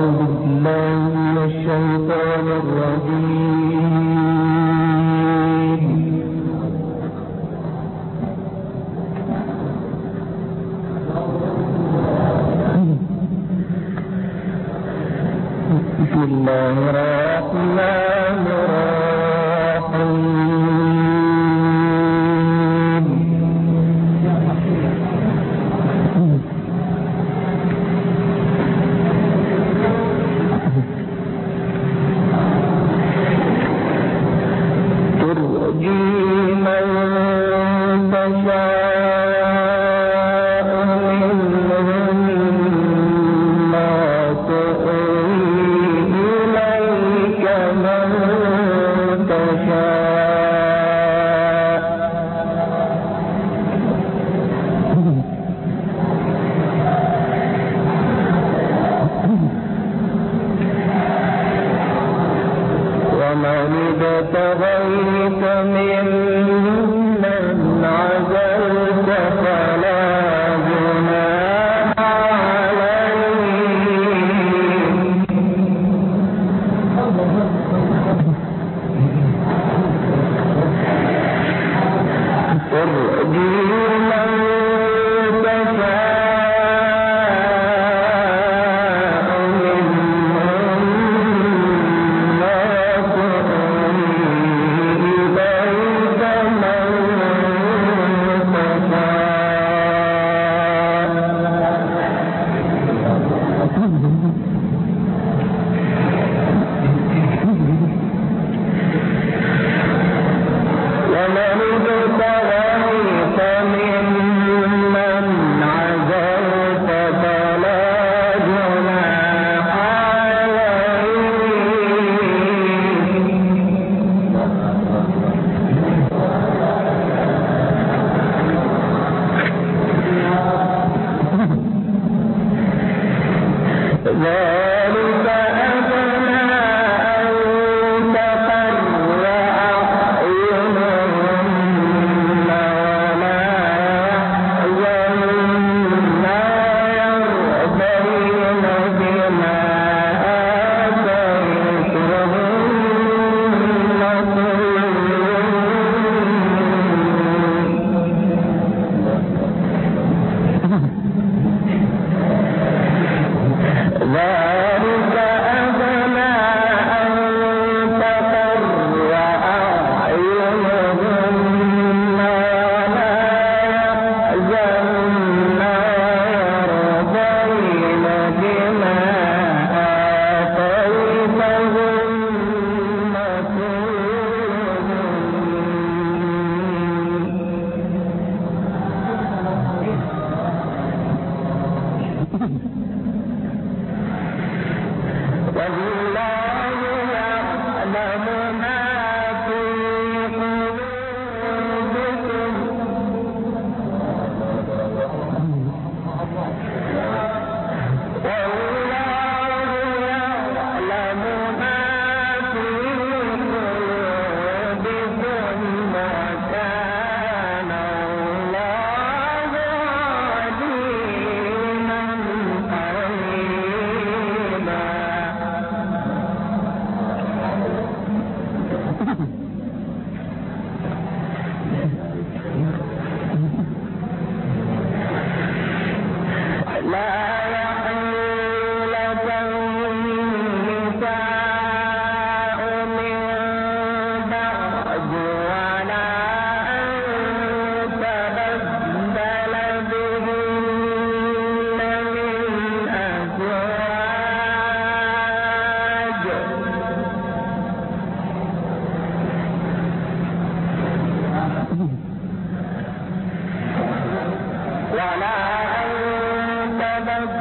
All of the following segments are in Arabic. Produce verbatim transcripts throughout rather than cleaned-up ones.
ولا أن تبدل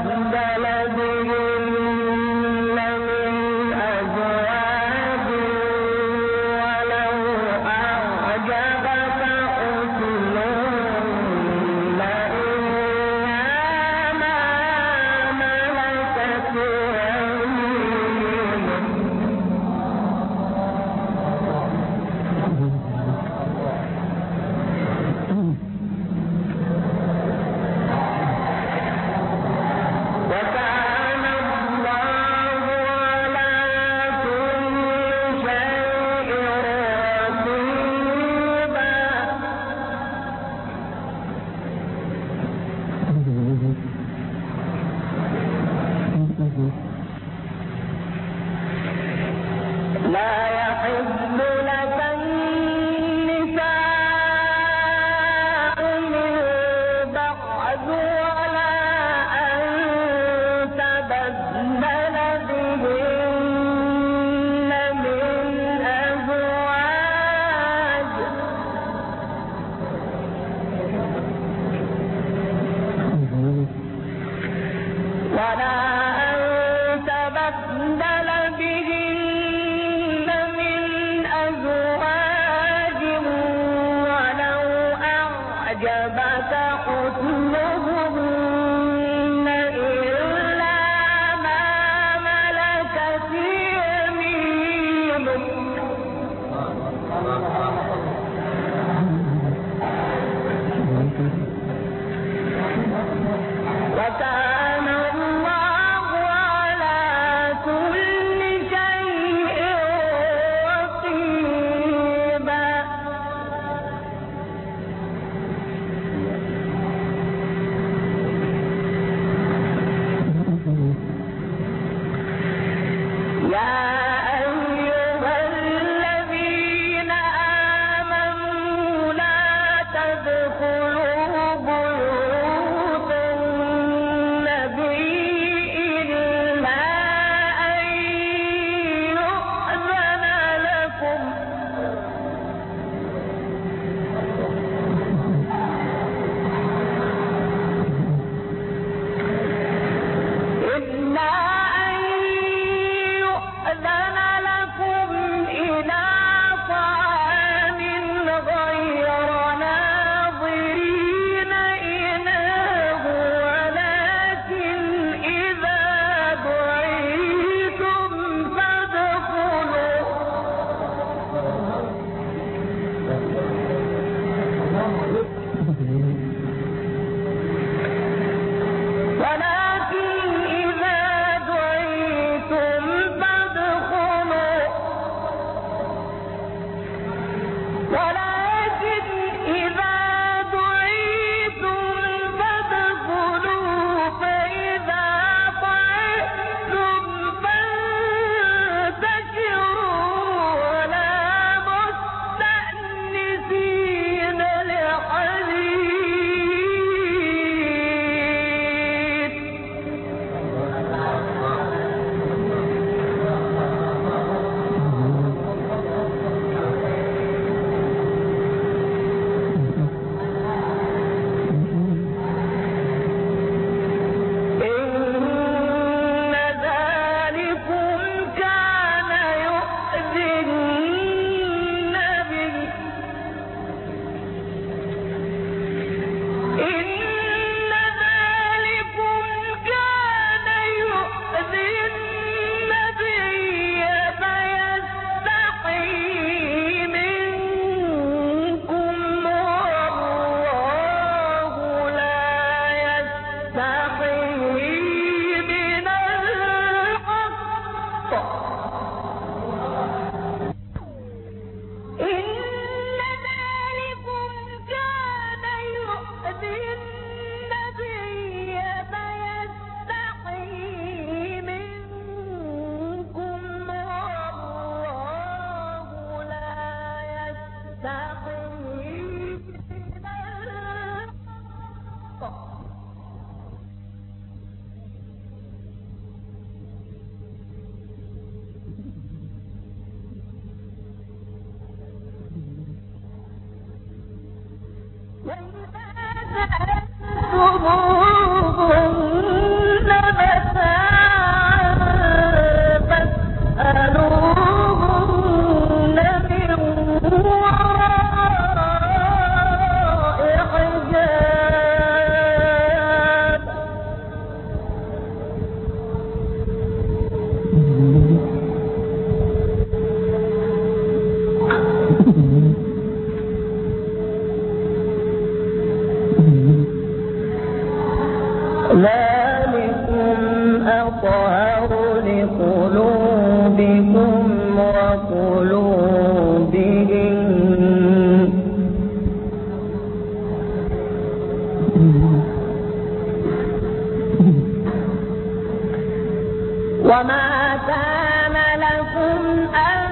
وما كان لكم أن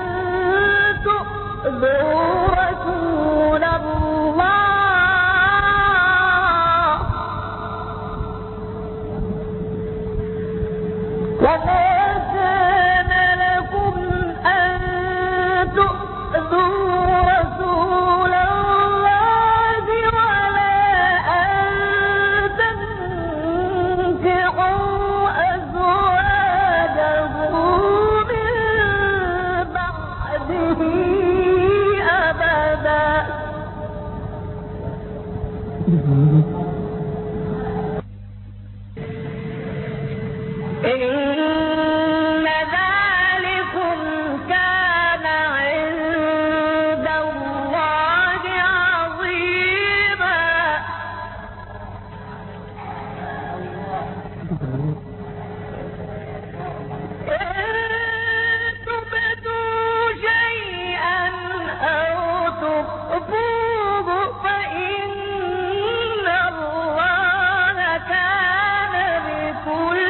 تؤذوا رسول الله وما كان لكم أن تؤذوا رسول الله ولا أن تنكحوا أزواجه من بعده أبدا إن ذلكم كان عند الله عظيما إن تبدوا شيئا أو تخفوه فإن الله كان بكل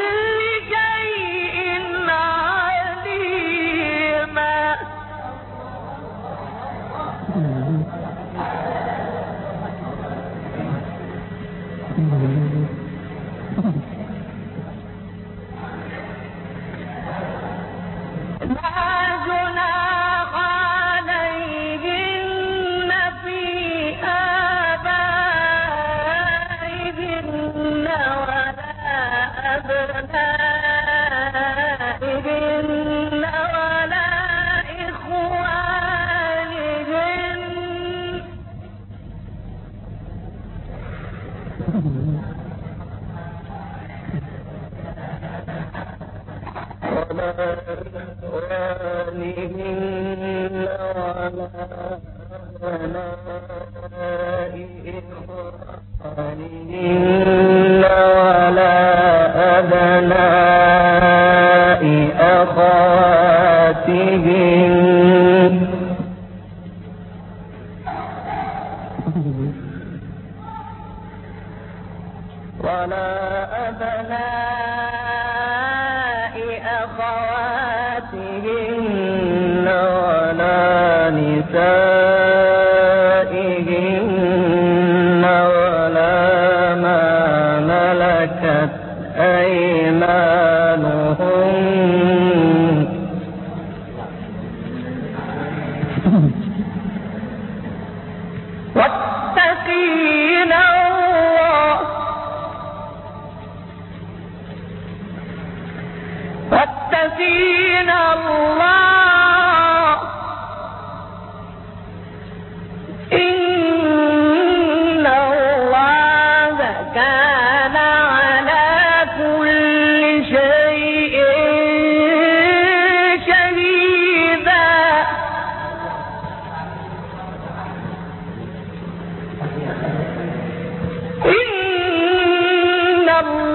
إن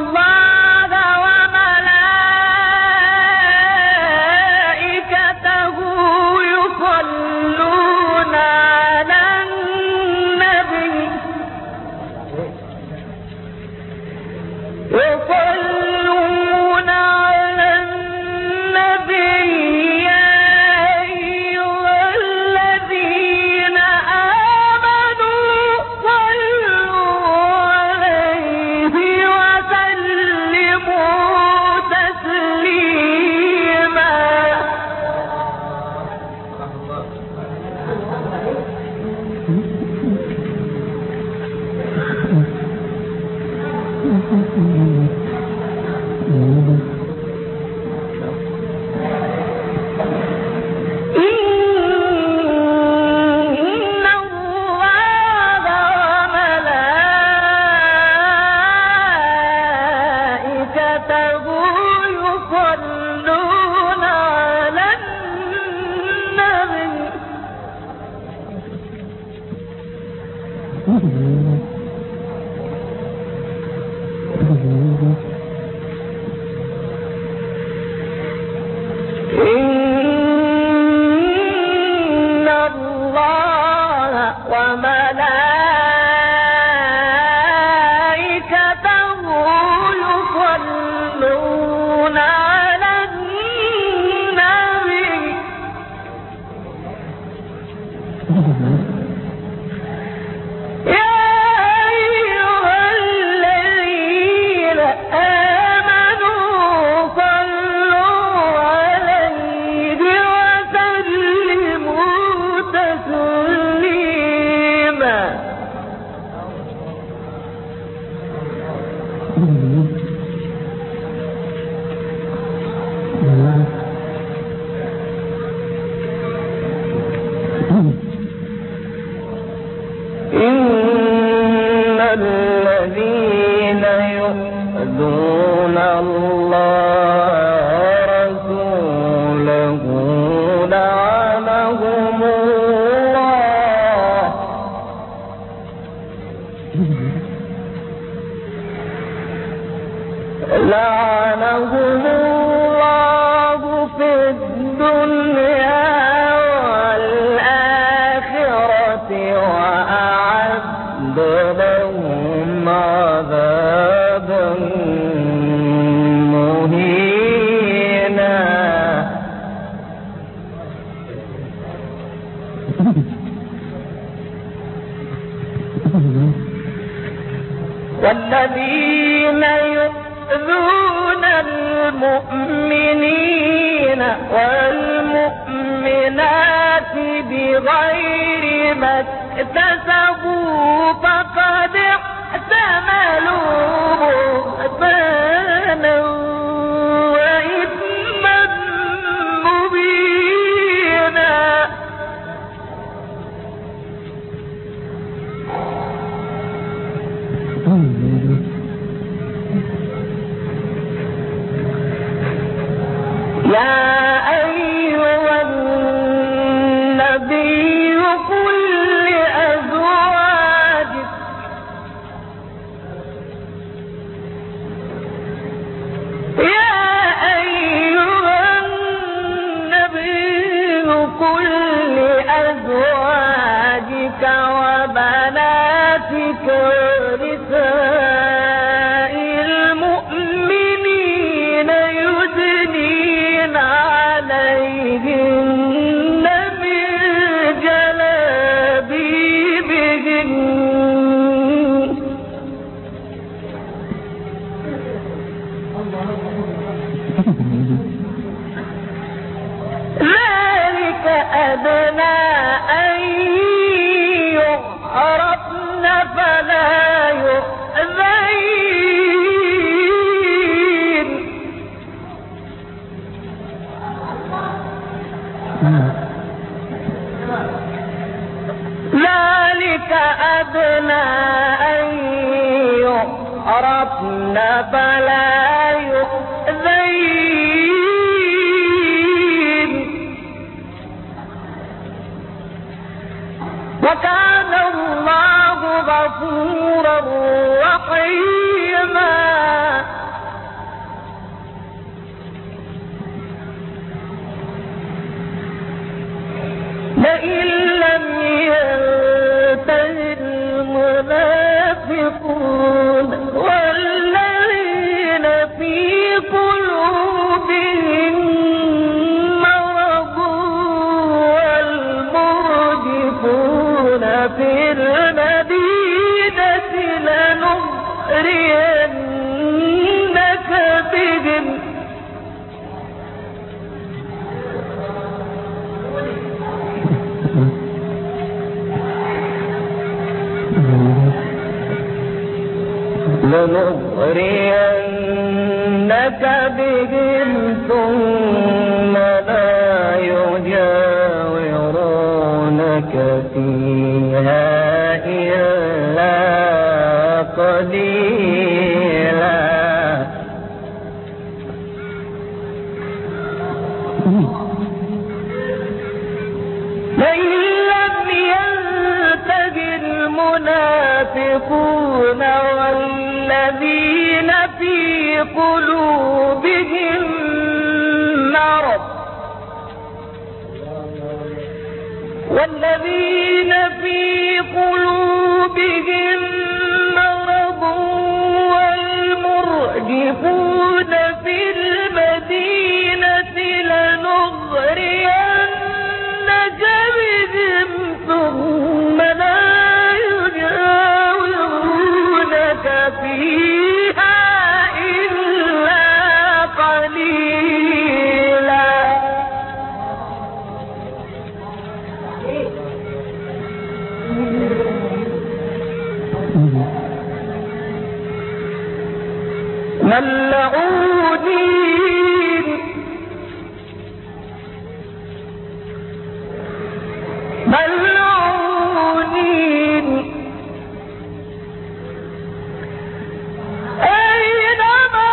والذين يؤذون المؤمنين والمؤمنات بغير ما اكتسبوا فقد احتملوا بهتانا وإثما مبينا. يا أيها النبي قل لأزواجك يا أيها النبي قل لأزواجك وبناتك ونساء المؤمنين يدنين عليهن من جلابيبهن ذلك أدنى أن يعرفن فلا يؤذين. ذلك أدنى أن يعرفن فلا يؤذين. وكان الله غفورا رحيما. لئن لم ينته المنافقون والذين في قلوبهم مرض والمرجفون في المدينة لنغرينك بهم لنغرينك لنغرينك بهم ثم لا يجاورونك فيها إلا قليلا. لئن لم ينته المنافقون والذين في قلوبهم مرض والذين في قلوبهم مرض والمرجفون في المدينة لنغرينك بهم ثم لا يجاورونك فيها إلا قليلا. ملعونين ملعونين أينما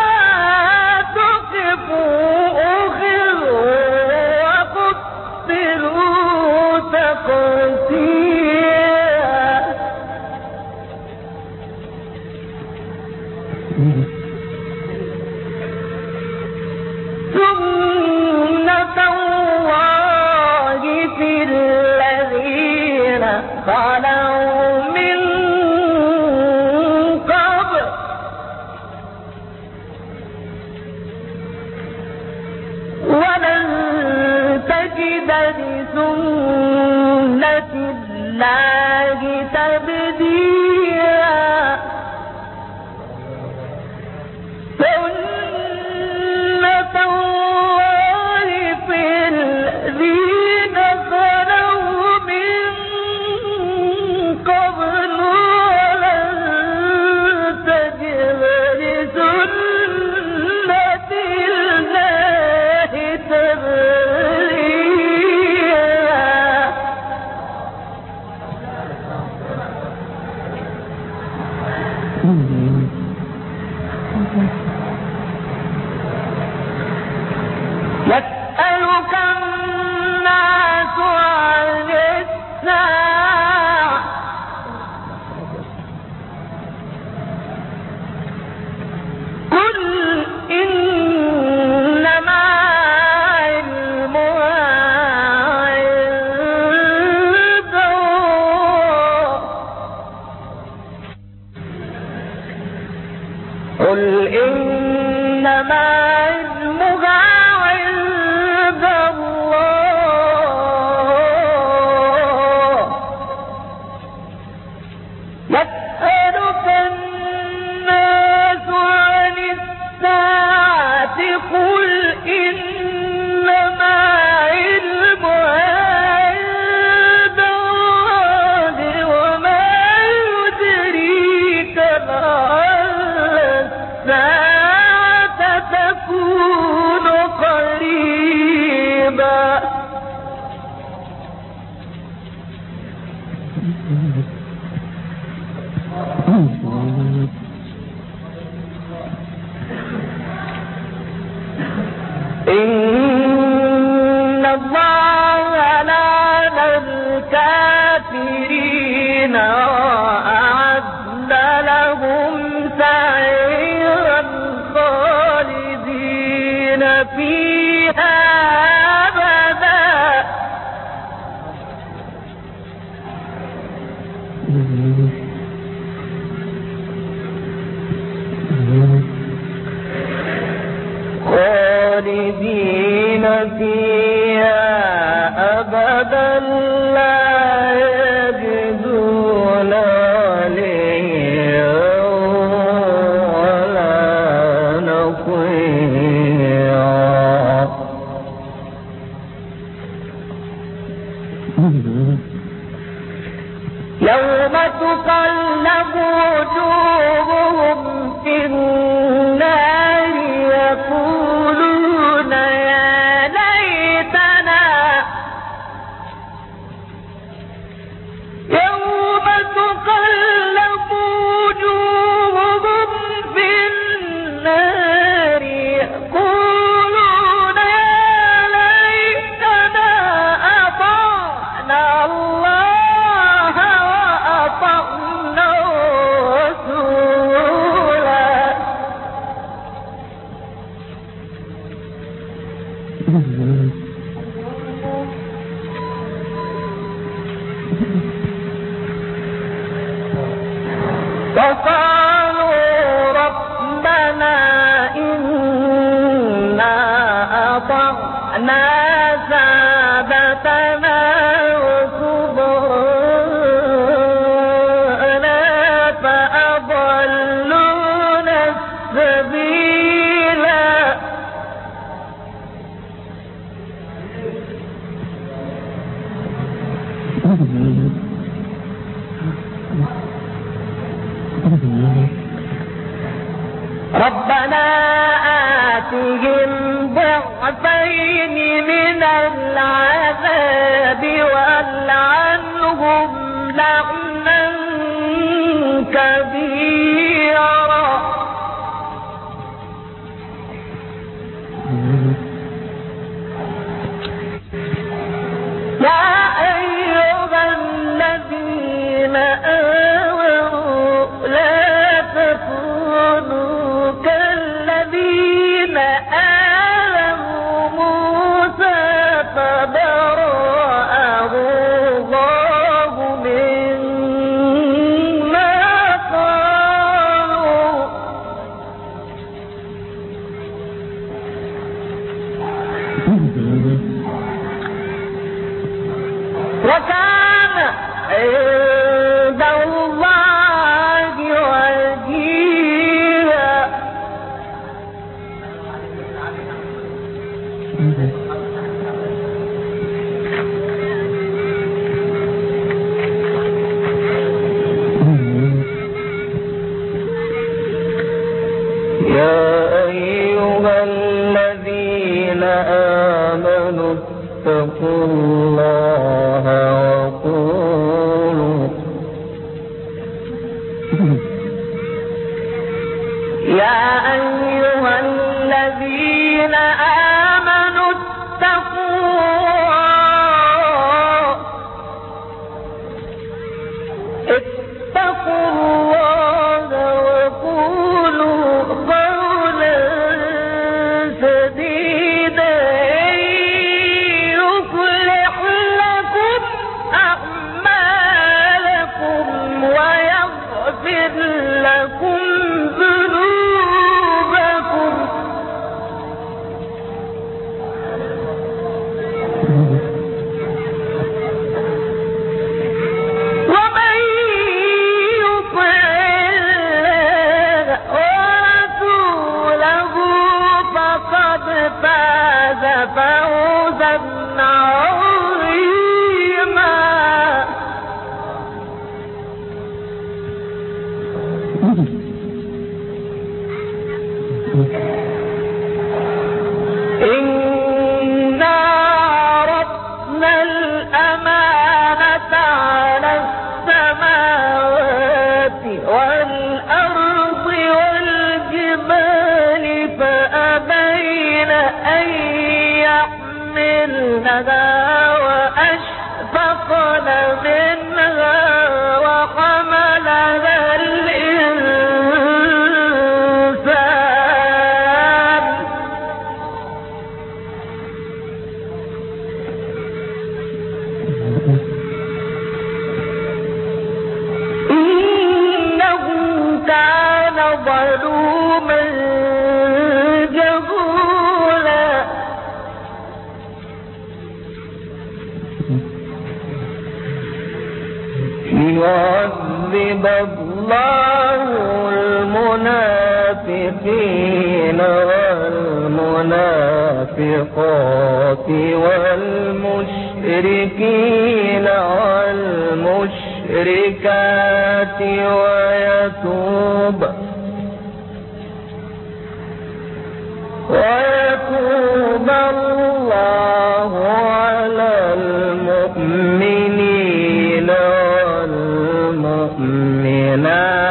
تقفوا أخذوا وقتلوا تقتيلا. سنة الله في الذين خلوا من قبل ولن تجد لسنة الله تبديلا. سنة الله في الذين خلوا من قبل ولن تجد لسنة الله تبديلا. يسألك الناس عن الساعة قل إنما علمها عند الله قل إنما علمها عند الله. يسألك الناس عن الساعة قل إنما علمها عند الله وما يدريك لعل الساعة تكون قريبا. إن الله لعن الكافرين وأعد لهم سعيرا خالدين فيها أبدا. خالدين فيها أبدا لا يجدون وليا ولا نصيرا. يوم تقلب وجوههم في النار وقالوا ربنا إنا أطعنا سادتنا وكبراءنا فأضلونا السبيلا ربنا آتهم ضعفين من العذاب والعنهم لعنا كبيرا يا أيها الذين آمنوا لا تكونوا كالذين آذوا موسى فبرأه الله مما قالوا وكان عند الله وجيها يا أيها الذين آمنوا اتقوا الله وقولوا يا أيها الذين آمنوا اتقوا اتقوا الله وقولوا قولا سديدا يصلح لكم أعمالكم ويغفر لكم ذنوبكم ومن يطع الله ورسوله فقد فاز فوزا عظيما إنا عرضنا الأمانة على السماوات والأرض والجبال فأبين أن يحملنها وأشفقن منها وحملها الإنسان إنه كان ظلوما جهولا يعذب الله المنافقين والمنافقات والمشركين والمشركات ويتوب ويتوب الله على المؤمنين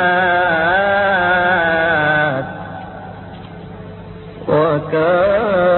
والمؤمنات وكان